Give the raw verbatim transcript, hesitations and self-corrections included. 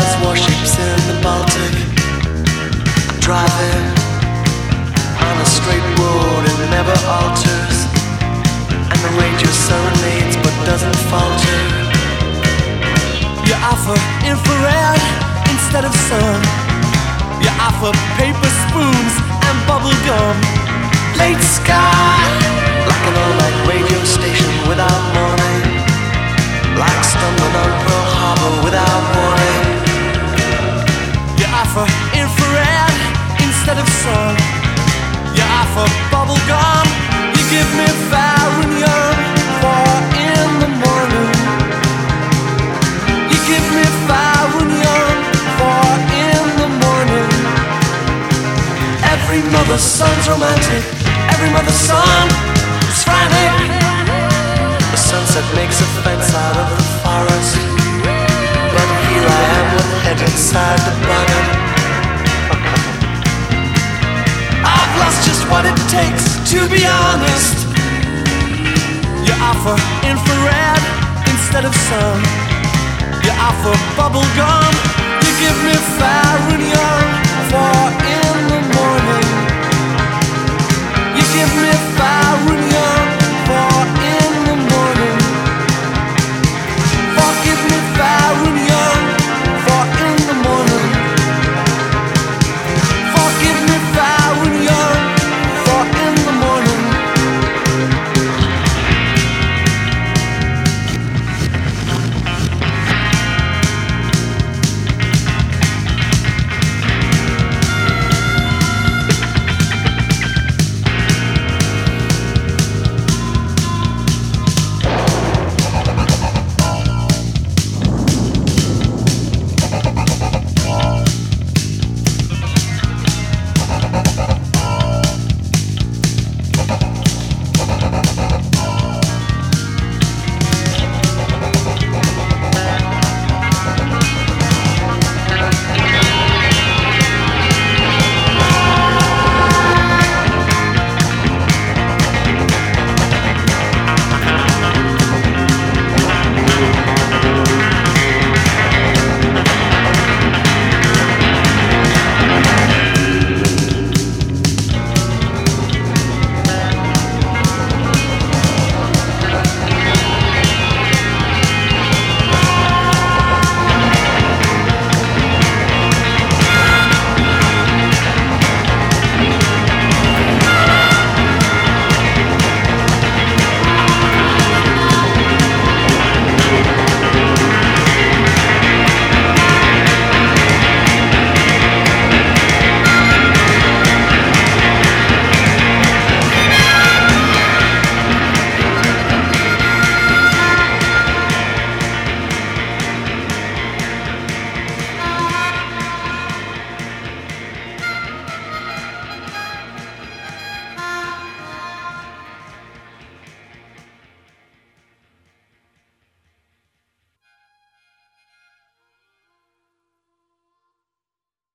sails warships in the Baltic, driving on a straight road, it never alters, and the ranger serenades but doesn't falter. You offer infrared instead of sun, you offer paper spoons and bubble gum. Late sky, like an all-night radio station without morning, like stumbling on Pearl Harbor without warning. You offer infrared instead of sun, you offer bubble gum. You give me fire and young for in the morning. You give me fire and young for in the morning. Every mother's son's romantic, every mother's son is frantic. The sunset makes a fence out of the forest, but here I am with head inside the bonnet. I've lost just what it takes to be honest. You offer infrared instead of sun, you offer bubble gum.